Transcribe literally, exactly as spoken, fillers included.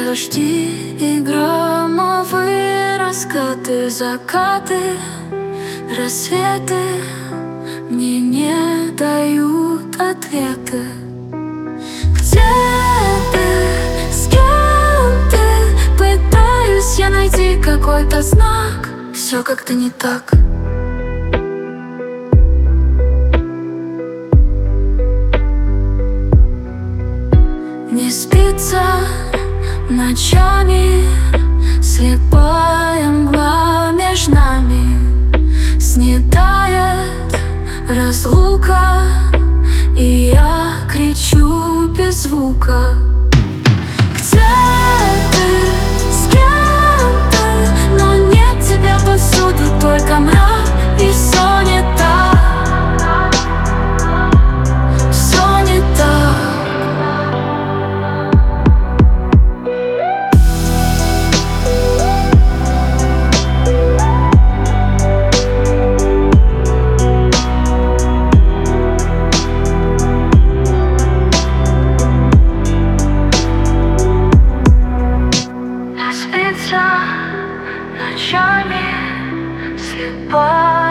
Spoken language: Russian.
Дожди и громовые раскаты, закаты, рассветы мне не дают ответы. Где ты, с кем ты? Пытаюсь я найти какой-то знак. Все как-то не так. Не спится ночами, слепая мгла между нами. Снедает разлука, и я кричу без звука. Где ты, с кем ты? Но нет тебя повсюду, только мрак, и все не так. Все не так. Ночами слепая